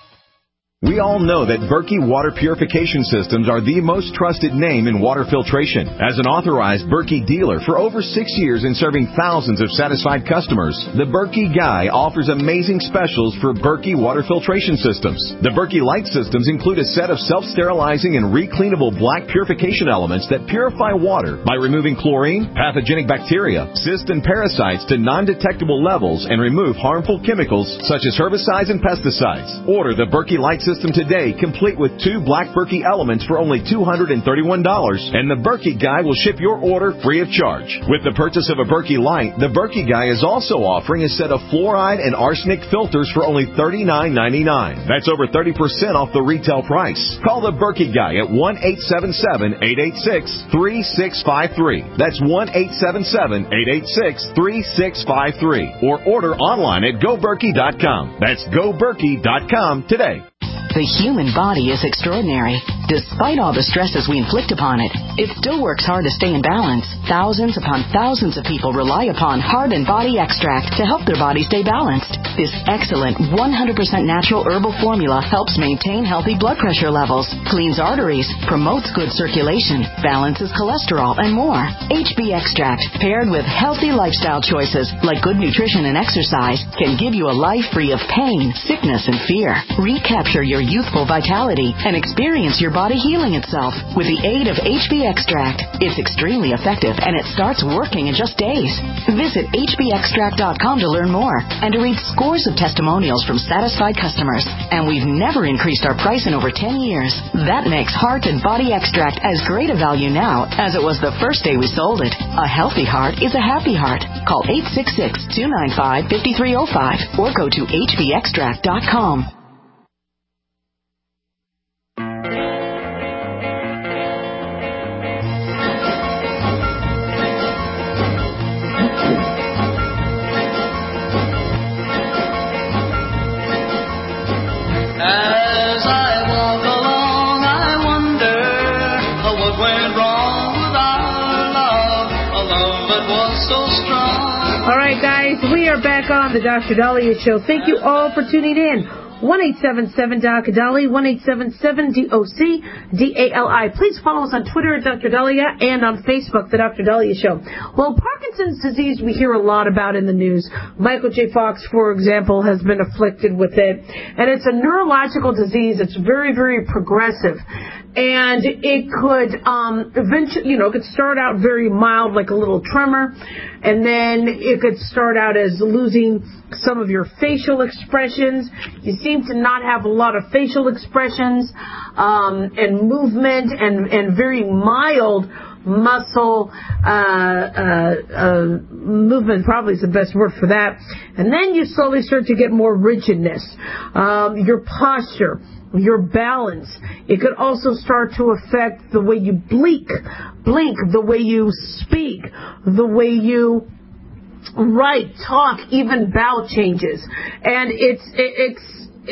We all know that Berkey Water Purification Systems are the most trusted name in water filtration. As an authorized Berkey dealer for over six years and serving thousands of satisfied customers, the Berkey Guy offers amazing specials for Berkey Water Filtration Systems. The Berkey Light Systems include a set of self-sterilizing and recleanable black purification elements that purify water by removing chlorine, pathogenic bacteria, cysts, and parasites to non-detectable levels and remove harmful chemicals such as herbicides and pesticides. Order the Berkey Light System today, complete with two black Berkey elements for only two hundred thirty-one dollars, and the Berkey Guy will ship your order free of charge. With the purchase of a Berkey Light, the Berkey Guy is also offering a set of fluoride and arsenic filters for only thirty-nine ninety-nine. That's over thirty percent off the retail price. Call the Berkey Guy at one eight seven seven, eight eight six, three six five three. That's one eight seven seven, eight eight six, three six five three. Or order online at go berkey dot com. That's go berkey dot com today. The human body is extraordinary. Despite all the stresses we inflict upon it, it still works hard to stay in balance. Thousands upon thousands of people rely upon Heart and Body Extract to help their body stay balanced. This excellent one hundred percent natural herbal formula helps maintain healthy blood pressure levels, cleans arteries, promotes good circulation, balances cholesterol, and more. H B Extract, paired with healthy lifestyle choices like good nutrition and exercise, can give you a life free of pain, sickness, and fear. Recapture your youthful vitality and experience your body healing itself with the aid of H B Extract. It's extremely effective and it starts working in just days. Visit H B extract dot com to learn more and to read scores of testimonials from satisfied customers. And we've never increased our price in over ten years. That makes Heart and Body Extract as great a value now as it was the first day we sold it. A healthy heart is a happy heart. Call eight six six, two nine five, five three zero five or go to H B extract dot com. As I walk along, I wonder what went wrong with our love, a love that was so strong. All right, guys, we are back on the Doctor Dahlia Show. Thank you all for tuning in. one eight seven seven D O C D A L I, one eight seven seven D O C D A L I. Please follow us on Twitter at Doctor Dahlia and on Facebook, The Doctor Dahlia Show. Well, Parkinson's disease we hear a lot about in the news. Michael J. Fox, for example, has been afflicted with it. And it's a neurological disease. It's very, very progressive. And it could um, eventually, you know, it could start out very mild, like a little tremor, and then it could start out as losing some of your facial expressions. You seem to not have a lot of facial expressions um, and movement, and, and very mild muscle uh, uh, uh, movement probably is the best word for that. And then you slowly start to get more rigidness, um, your posture, your balance. It could also start to affect the way you blink, blink, the way you speak, the way you write, talk, even bowel changes. And it's it's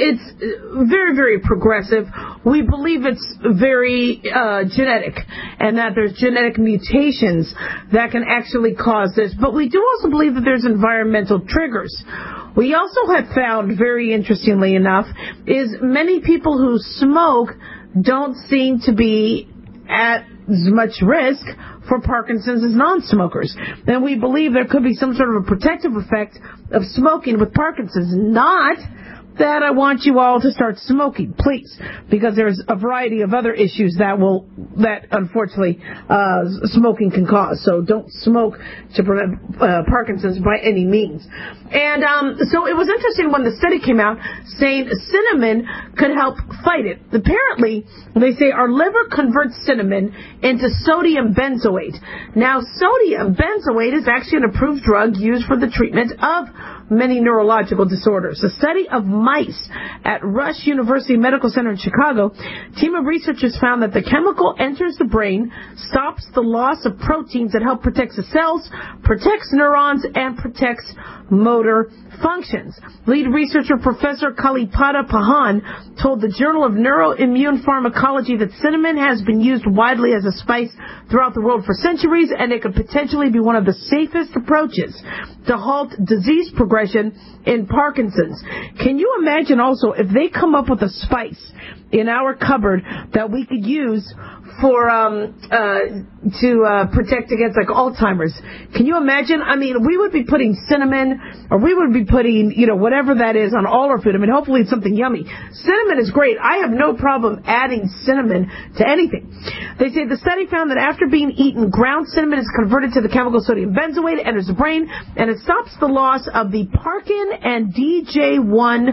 it's very, very progressive. We believe it's very uh, genetic, and that there's genetic mutations that can actually cause this. But we do also believe that there's environmental triggers. We also have found, very interestingly enough, is many people who smoke don't seem to be at as much risk for Parkinson's as non-smokers. And we believe there could be some sort of a protective effect of smoking with Parkinson's. Not that I want you all to start smoking, please, because there's a variety of other issues that will, that unfortunately, uh, smoking can cause. So don't smoke to prevent uh, Parkinson's by any means. And um, so it was interesting when the study came out saying cinnamon could help fight it. Apparently, they say our liver converts cinnamon into sodium benzoate. Now, sodium benzoate is actually an approved drug used for the treatment of many neurological disorders. A study of mice at Rush University Medical Center in Chicago, a team of researchers found that the chemical enters the brain, stops the loss of proteins that help protect the cells, protects neurons, and protects motor functions. Lead researcher Professor Kalipada Pahan told the Journal of Neuroimmune Pharmacology that cinnamon has been used widely as a spice throughout the world for centuries, and it could potentially be one of the safest approaches to halt disease progression in Parkinson's. Can you imagine also if they come up with a spice in our cupboard that we could use for um uh to uh protect against like Alzheimer's? Can you imagine? I mean, we would be putting cinnamon, or we would be putting, you know, whatever that is on all our food. I mean, hopefully it's something yummy. Cinnamon is great. I have no problem adding cinnamon to anything. They say the study found that after being eaten, ground cinnamon is converted to the chemical sodium benzoate, it enters the brain, and it stops the loss of the Parkin and D J one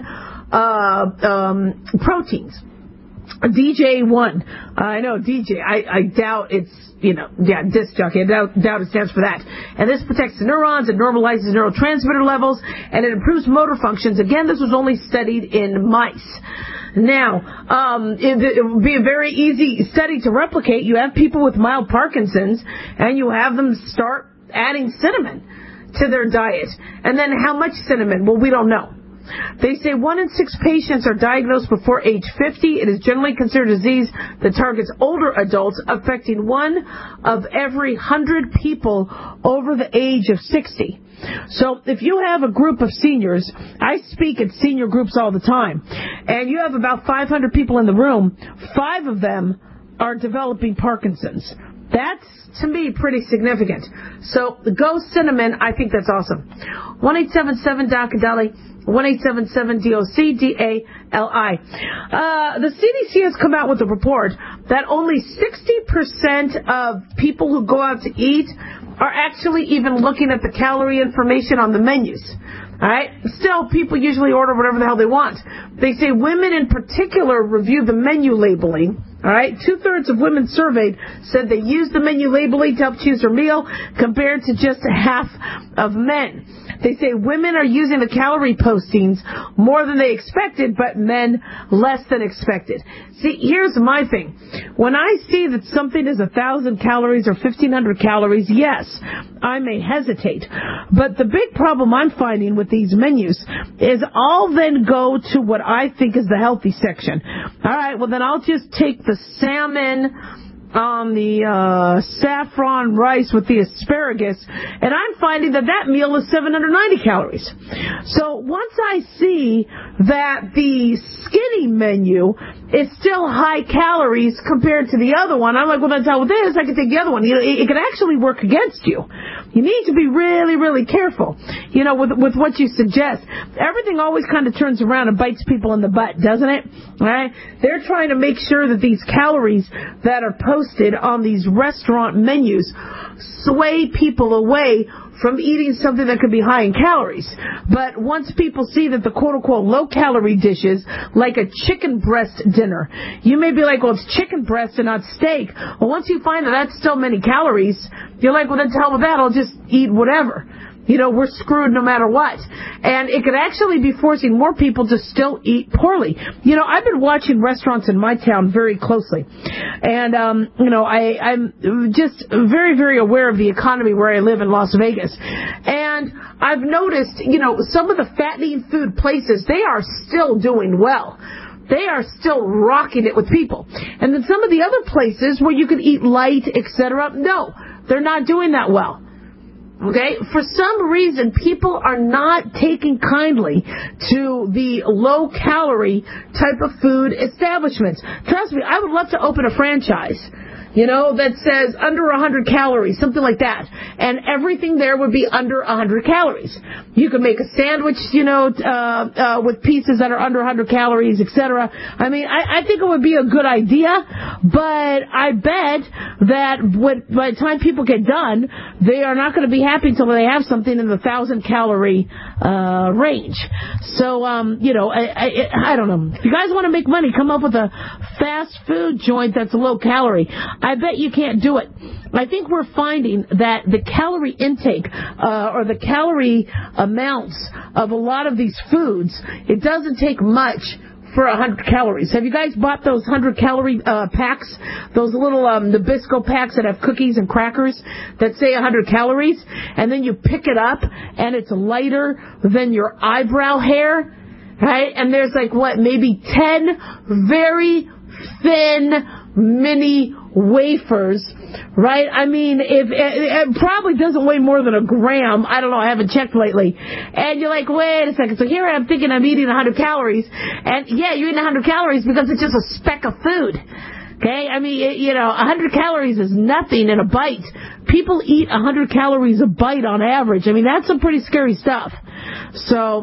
uh um proteins. D J one. Uh, I know, D J. I, I doubt it's, you know, yeah, disc jockey. I doubt, doubt it stands for that. And this protects the neurons, it normalizes neurotransmitter levels, and it improves motor functions. Again, this was only studied in mice. Now, um, it, it would be a very easy study to replicate. You have people with mild Parkinson's, and you have them start adding cinnamon to their diet. And then how much cinnamon? Well, we don't know. They say one in six patients are diagnosed before age fifty. It is generally considered a disease that targets older adults, affecting one of every hundred people over the age of sixty. So if you have a group of seniors, I speak at senior groups all the time, and you have about five hundred people in the room, five of them are developing Parkinson's. That's, to me, pretty significant. So go cinnamon. I think that's awesome. one eight seven seven D O C D A L I, one eight seven seven D O C D A L I. Uh, the C D C has come out with a report that only sixty percent of people who go out to eat are actually even looking at the calorie information on the menus. All right? Still, people usually order whatever the hell they want. They say women in particular review the menu labeling. All right? Two-thirds of women surveyed said they use the menu labeling to help choose their meal, compared to just half of men. They say women are using the calorie postings more than they expected, but men less than expected. See, here's my thing. When I see that something is one thousand calories or fifteen hundred calories, yes, I may hesitate. But the big problem I'm finding with these menus is I'll then go to what I think is the healthy section. All right, well, then I'll just take the salmon on the uh, saffron rice with the asparagus, and I'm finding that that meal is seven hundred ninety calories. So once I see that the skinny menu is still high calories compared to the other one, I'm like, well, that's how it is. I can take the other one. You know, it, it can actually work against you. You need to be really, really careful, you know, with with what you suggest. Everything always kind of turns around and bites people in the butt, doesn't it? All right? They're trying to make sure that these calories that are posted on these restaurant menus sway people away from eating something that could be high in calories. But once people see that the quote-unquote low-calorie dishes, like a chicken breast dinner, you may be like, well, it's chicken breast and not steak. Well, once you find that that's still many calories, you're like, well, then to hell with that, I'll just eat whatever. You know, we're screwed no matter what. And it could actually be forcing more people to still eat poorly. You know, I've been watching restaurants in my town very closely. And, um, you know, I, I'm just very, very aware of the economy where I live in Las Vegas. And I've noticed, you know, some of the fattening food places, they are still doing well. They are still rocking it with people. And then some of the other places where you can eat light, et cetera, no, they're not doing that well. Okay, for some reason, people are not taking kindly to the low-calorie type of food establishments. Trust me, I would love to open a franchise, you know, that says under one hundred calories, something like that. And everything there would be under one hundred calories. You could make a sandwich, you know, uh, uh, with pieces that are under one hundred calories, et cetera. I mean, I, I think it would be a good idea, but I bet that when, by the time people get done, they are not going to be happy until they have something in the one thousand calorie uh, range. So, um, you know, I, I, I don't know. If you guys want to make money, come up with a fast food joint that's low calorie. I bet you can't do it. I think we're finding that the calorie intake uh, or the calorie amounts of a lot of these foods, it doesn't take much for one hundred calories. Have you guys bought those one hundred calorie uh, packs? Those little um, Nabisco packs that have cookies and crackers that say one hundred calories? And then you pick it up and it's lighter than your eyebrow hair, right? And there's like, what, maybe ten very thin mini wafers, right? I mean, if it, it probably doesn't weigh more than a gram. I don't know. I haven't checked lately. And you're like, wait a second. So here I'm thinking I'm eating one hundred calories. And yeah, you're eating one hundred calories because it's just a speck of food. Okay? I mean, it, you know, one hundred calories is nothing in a bite. People eat one hundred calories a bite on average. I mean, that's some pretty scary stuff. So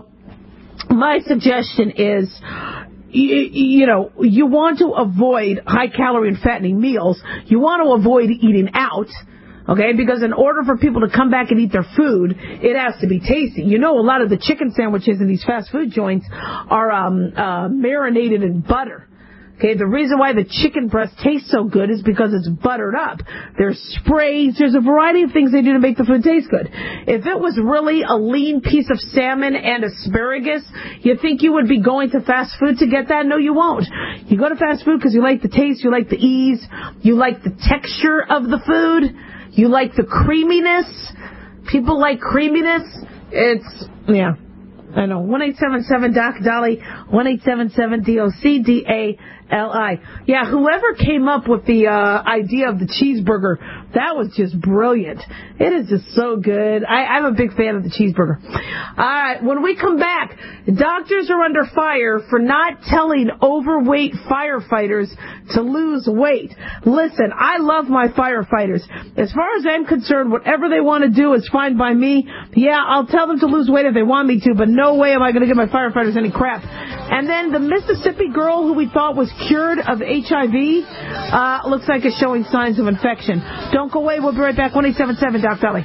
my suggestion is, You, you know, you want to avoid high-calorie and fattening meals. You want to avoid eating out, okay? Because in order for people to come back and eat their food, it has to be tasty. You know, a lot of the chicken sandwiches in these fast food joints are um, uh, marinated in butter. Okay, the reason why the chicken breast tastes so good is because it's buttered up. There's sprays. There's a variety of things they do to make the food taste good. If it was really a lean piece of salmon and asparagus, you think you would be going to fast food to get that? No, you won't. You go to fast food because you like the taste, you like the ease, you like the texture of the food, you like the creaminess. People like creaminess. It's, yeah. I know. one eight seven seven D O C Dolly, one eight seven seven D O C D A L I. Yeah, whoever came up with the uh, idea of the cheeseburger, that was just brilliant. It is just so good. I, I'm a big fan of the cheeseburger. All right, when we come back, doctors are under fire for not telling overweight firefighters to lose weight. Listen, I love my firefighters. As far as I'm concerned, whatever they want to do is fine by me. Yeah, I'll tell them to lose weight if they want me to, but no way am I going to give my firefighters any crap. And then the Mississippi girl who we thought was cured of H I V uh, looks like it's showing signs of infection. Don't go away. We'll be right back. one eight seven seven Doc Dolly.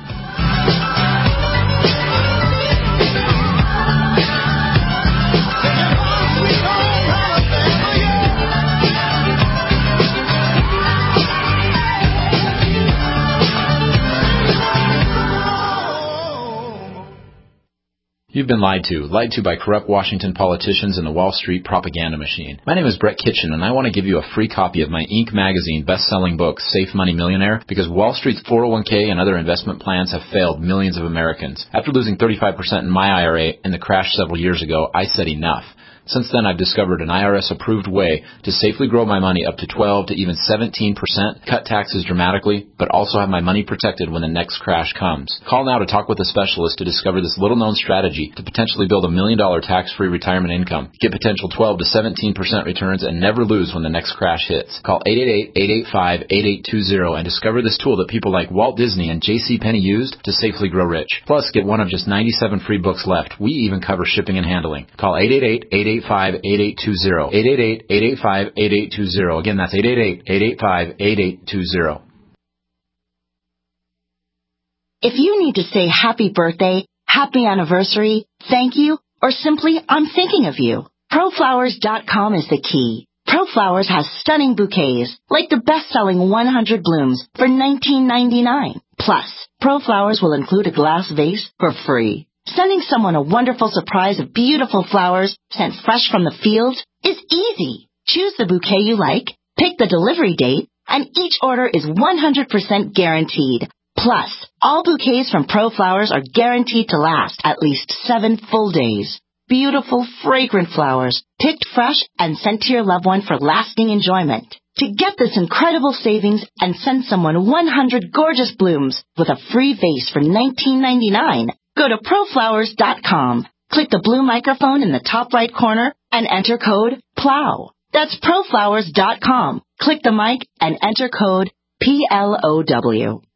You've been lied to. Lied to by corrupt Washington politicians and the Wall Street propaganda machine. My name is Brett Kitchen, and I want to give you a free copy of my Inc magazine best-selling book, Safe Money Millionaire, because Wall Street's four oh one k and other investment plans have failed millions of Americans. After losing thirty-five percent in my I R A in the crash several years ago, I said enough. Since then, I've discovered an I R S-approved way to safely grow my money up to twelve to even seventeen percent, cut taxes dramatically, but also have my money protected when the next crash comes. Call now to talk with a specialist to discover this little-known strategy to potentially build a million-dollar tax-free retirement income. Get potential twelve to seventeen percent returns and never lose when the next crash hits. Call eight eight eight, eight eight five, eight eight two zero and discover this tool that people like Walt Disney and J C Penney used to safely grow rich. Plus, get one of just ninety-seven free books left. We even cover shipping and handling. Call eight eight eight, eight eight five, eight eight two zero. eight eight eight, eight eight five, eight eight two zero. Again, that's eight eight eight, eight eight five, eight eight two zero. If you need to say happy birthday, happy anniversary, thank you, or simply I'm thinking of you, pro flowers dot com is the key. ProFlowers has stunning bouquets, like the best-selling one hundred blooms for nineteen ninety-nine. Plus, ProFlowers will include a glass vase for free. Sending someone a wonderful surprise of beautiful flowers sent fresh from the fields is easy. Choose the bouquet you like, pick the delivery date, and each order is one hundred percent guaranteed. Plus, all bouquets from ProFlowers are guaranteed to last at least seven full days. Beautiful, fragrant flowers, picked fresh and sent to your loved one for lasting enjoyment. To get this incredible savings and send someone one hundred gorgeous blooms with a free vase for nineteen ninety-nine, go to pro flowers dot com. Click the blue microphone in the top right corner and enter code PLOW. That's pro flowers dot com. Click the mic and enter code P L O W.